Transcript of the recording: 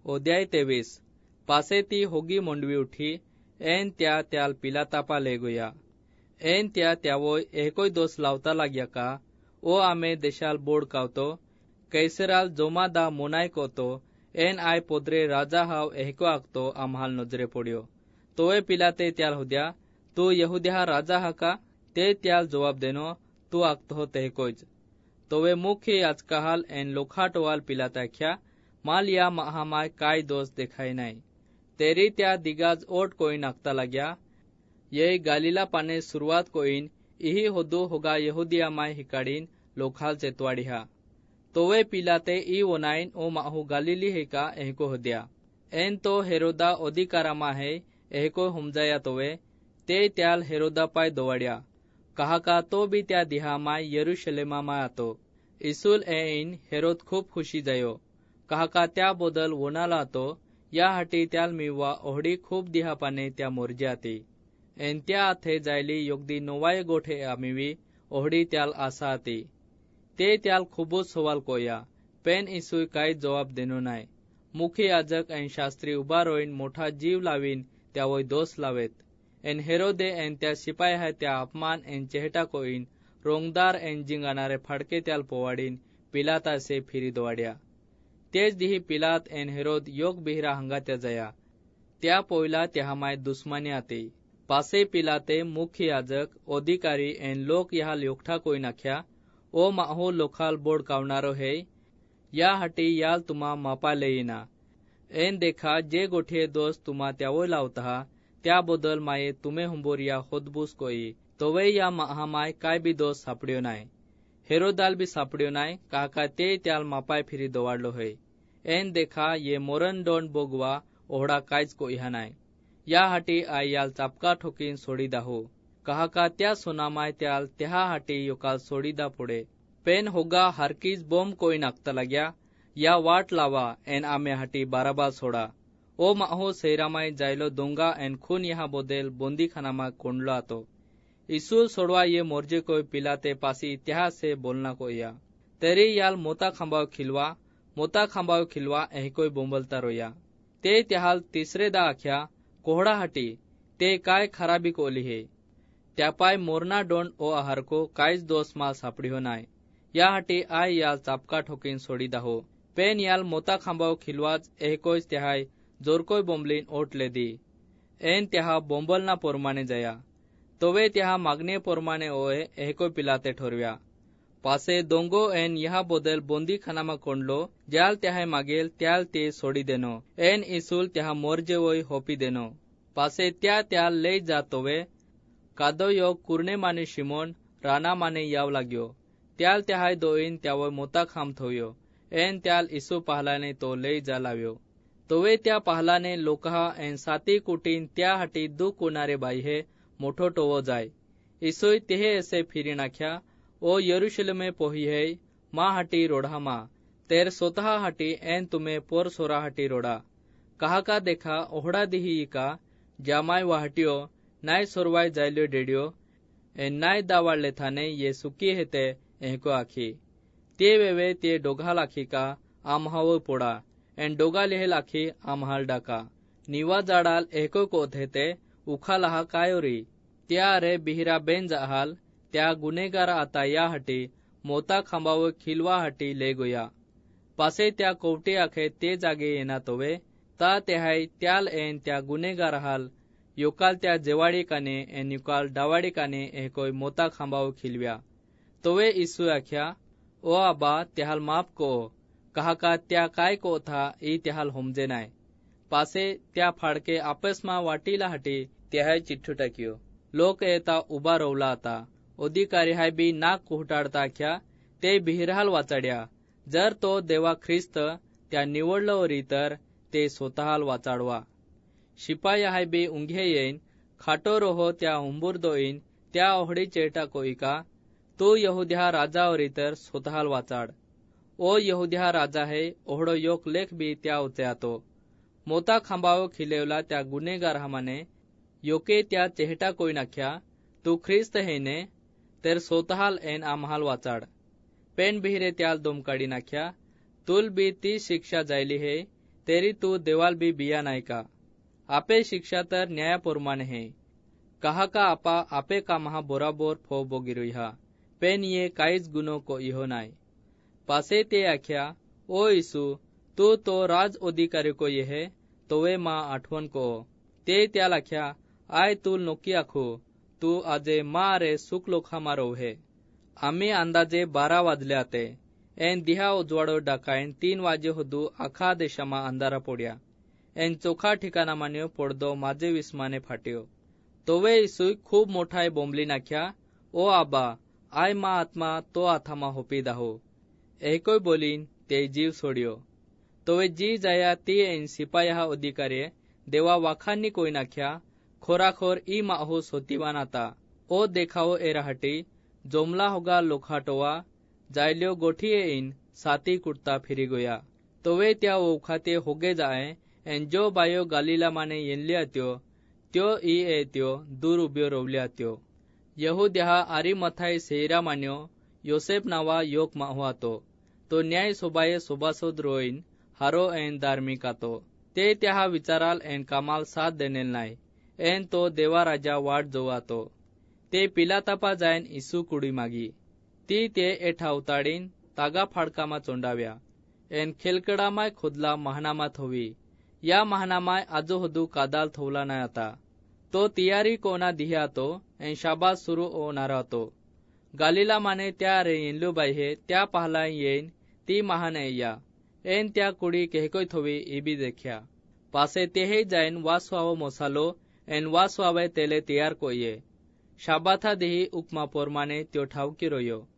ओद्याय 23 पासे ती होगी मोंडवी उठी एन त्याल पिलातापा ले गोया एन त्यावोय एकोय दोस लावता लाग्या का ओ आमे देशाल बोर्ड कावतो कैसराल जोमा दा मोनाय कोतो एन आय पोद्रे राजा हाव एहको आगतो आम्हाल नजरे पड्यो तोय पिलाते त्याल होद्या तू यहुद्या राजा हा का ते त्याल जवाब देनो तू आगतो तेहकोज तोवे मुख्य याजकाहाल एन लोखाटवाल पिलाताख्या माल या महामाय काय दोष देखाय नाही तेरी त्या दिगाज ओट कोईन आगता लाग्या ये गालीला पाने सुरुवात कोईन इही होदू होगा यहुदिया माय हिकाडीन लोखाल चेतवाडी हा तोवे पिलाते ई वनाइन ओ माहू गालीली है का एहको होद्या एन तो हेरोदा अधिकारामा है एहको हुमजाया तोवे ते त्याल हेरोदा पाय दोवाड्या कहा का तो भी त्या दिहामाय यरुशलेमा माय आतो इसूल एन हेरोद खूप खुशी जायो कहा का त्या बोदल वनाला आतो या हाटी त्याल मिवा ओहडी खूप दिहापाने त्या मोर्जाती एन त्या आथे जायली योगदी नोवाय गोठे आमिवी ओहडी त्याल आसा आती ते त्याल खूबच सवाल कोया पेन इसुय काय जवाब देनो नाय मुख्य याजक एन शास्त्री उबा रोईन मोठा जीव लावीन त्यावोय दोष लावेत एन हेरोदे एन त्या शिपाय है त्या अपमान एन चेहटा कोईन रोंगदार एन जिंगाणारे फाडके त्याल पोवाडीन पिलाता से फिरी दोवाड्या तेज दिही पिलात एन हेरोद योग बिहरा हंगात्या जया त्या पोयला त्यामाय दुश्मनी आती पासे पिलाते मुख्य याजक अधिकारी एन लोक यहा योगठा कोई नाख्या ओ माहो लोखाल बोर्ड कावणारो है या हटी याल तुमा मापा लेईना एन देखा जे गोठे दोस्त तुमा त्यावोय लावता त्या बदल माये तुमे हुंबोरिया होदबूस कोई तोवे या महामाय काय बी दोष सापड्यो नाय हेरोदाल भी सापड्यो नाय काका ते त्याल मापाय फिरी दोवाडलो है एन देखा ये मोरन डोंड बोगवा ओहडा कायच को इहा नाय या हाटी आय याल चापका ठोकीन सोडी दाहो कहा का त्या सोनामाय त्याल त्या हाटी योकाल सोडी दा पुढे पेन होगा हरकीज बोम कोई नागता लाग्या या वाट लावा एन आमे हाटी बाराबाल सोडा ओ माहो सैरामाय जायलो दोंगा एन खून यहा बोदेल बोंदी खानामा कोंडलो आतो इसूल सोडवा ये मोर्जे कोई पिलाते पासी त्या से बोलना को या तेरी याल मोता खांबाव खिलवा एह कोई बोंबलता रोया ते त्याहाल तिसरे दा आख्या कोहडा हाटी ते काय खराबी कोली है त्यापाय मोरना डोंड ओ आहार को कायच दोष माल सापडी हो नाय या हाटी आय याल चापका ठोकीन सोडी दाहो पेन याल मोता खांबाव खिलवाज एह कोई त्याहाय जोरकोय बोंबलीन ओटले दी एन त्याहा बोंबलना पोरमाने जया तोवे त्याहा मागणे पोरमाने ओए एह कोय पिलाते ठोरव्या पासे दोंगो एन यहा बोदल बोंदी खानामा कोंडलो ज्याल त्याहाय मागेल त्याल ते सोडी देनो एन इसूल त्याहा मोर्जे वोय होपी देनो पासे त्याल ले जातोवे कादो योग कुरणे माने शिमोन राना माने याव लाग्यो त्याल त्याहाय दोईन त्यावोय मोता खाम थोयो एन त्याल इसू पहलाने तो ले जा लाव्यो तोवे त्या पहलाने लोकहा एन साती कुटीन त्या हाटी दु कुनारे बाई हे मोठो टोवो जाय इसोय तेहे ऐसे फिरी नाख्या ओ यरुशलेमे पोही है मा हाटी रोढ़ा मा तेर स्वतः हाटी एन तुम्हें पोर सोरा हाटी रोड़ा कहा का देखा ओहड़ा दिही का जामाय वाहटियो नाय सोरवाय जायल्यो डेडियो एन नाय दावाडले थाने ये सुकी हेते एहको आखी ते वेवे ते डोघाल आखी का आमहाव पोड़ा एन डोगा लेहल आखी आमहाल डाका निवा जाडाल एहको कोत हेते उखालाहा कायोरी त्या रे बिहिरा बेन जाहाल त्या गुनेगार आता या हटी मोता खांबाव खिलवा हटी ले गोया पासे त्या कोवटी आखे ते जागे येना तोवे ता तेहाय त्याल एन त्या गुनेगार हाल योकाल त्या जेवाडी काने एन युकाल डावाडी काने एहकोय मोता खांबाव खिलव्या तोवे इसु आख्या ओ आबा त्याहाल माफ को कहा का त्या काय को था ई त्याहाल होमजे नाय पासे त्या फाडके आपसमा वाटीला हटी त्याहाय चिठ्ठू टाकियो लोक येता उबा रोवला आता अधिकारी हाय बी नाक कुहटाडता आख्या ते बिहिरहाल वाचाड्या जर तो देवा ख्रिस्त त्या निवडलवरी तर ते स्वतःल वाचाडवा शिपाई हाय बी उंघे येईन खाटो रोहो त्या हुंबूर दोईन त्या ओहडी चेटा कोईका तू यहुद्या राजावरी तर स्वतःल वाचाड ओ यहुद्या राजा है ओहडो योक लेख बी त्या उचयातो मोता खांबाव खिलेवला त्या गुन्हेगार हमाने योके त्या चेहटा कोई नाख्या तू ख्रिस्त है ने तेर स्वतःल एन आम्हाल वाचाड पेन बिहिरे त्याल दोमकाडी नाख्या तुल बी ती शिक्षा जायली है तेरी तू देवाल भी बिया नाही का? आपे शिक्षा तर न्यायाप्रमाणे है, कहा का आपा आपे का महा बराबर फो बोगिरुहा, पेन ये काहीच गुनो को इहो नाही. पासे ते आख्या, ओ यीशु, तू तो राज अधिकारी को ये तोवे मा आठवण को. ते त्या लाख्या, आय तू नोकी आखो, तू आजे मा रे सुख लोखा मारो हे. आम्ही अंदाजे 12 वाजले आते. एन दिहा उजवाडो डाकायन 3 वाजे होदू आखा देशामा अंधारा पोड्या. एन चोखा ठिकाणा मान्यो पडदो माझे विस्माने फाट्यो. तोवे यीशु खूप मोठाय बोंबली नाख्या, ओ आबा, आय मा आत्मा तो आथामा होपी दाहो. एकोय बोलीन ते जीव सोडियो. तोवे जी जाया ती एन सिपाया अधिकारी देवा वाखानी कोई नाख्या, खोराखोर ई माहो सोतीवान आता. ओ देखाओ एराहटी जोमला होगा लोखाटोवा जायल्यो गोठी येईन साती कुटता फिरी गोया. तोवे त्या ओखाते होगे जाय एन जो बायो गालीला माने येनल्या त्यो ई येत्यो दूर उब्यो रोवल्या त्यो. यहुद्या आरी मथाय सेरा मान्यो योसेफ नावा योक माहुआतो. तो न्याय सोबाये सोबासोद रोईन हारो एन धार्मिकातो. ते त्या विचाराल एन कामाल साथ देनेल नाय. एन तो देवा राजा वाट जोवातो. ते पिलातापा जायन इसू कुडी मागी. ती ते एठा उताडीन तागा फाडकामा चोंडाव्या. एन खेलकडामाय खोदला महानामात होवी. या महानामाय आजो होदू कादाल थोवला नाय आता. तो तियारी कोना दिहातो एन शाबास सुरू होणारातो. गालीला माने त्या रे येनलो बाहे त्या पहला येईन ती महान या. एन त्या कुडी केहकोय थोवी इबी देख्या. पासे तेहे जायन वासवावो मोसालो एन वासवावे तेले तयार कोये. शाबाथा देही उपमा पोरमाने त्यो ठावकी रोयो.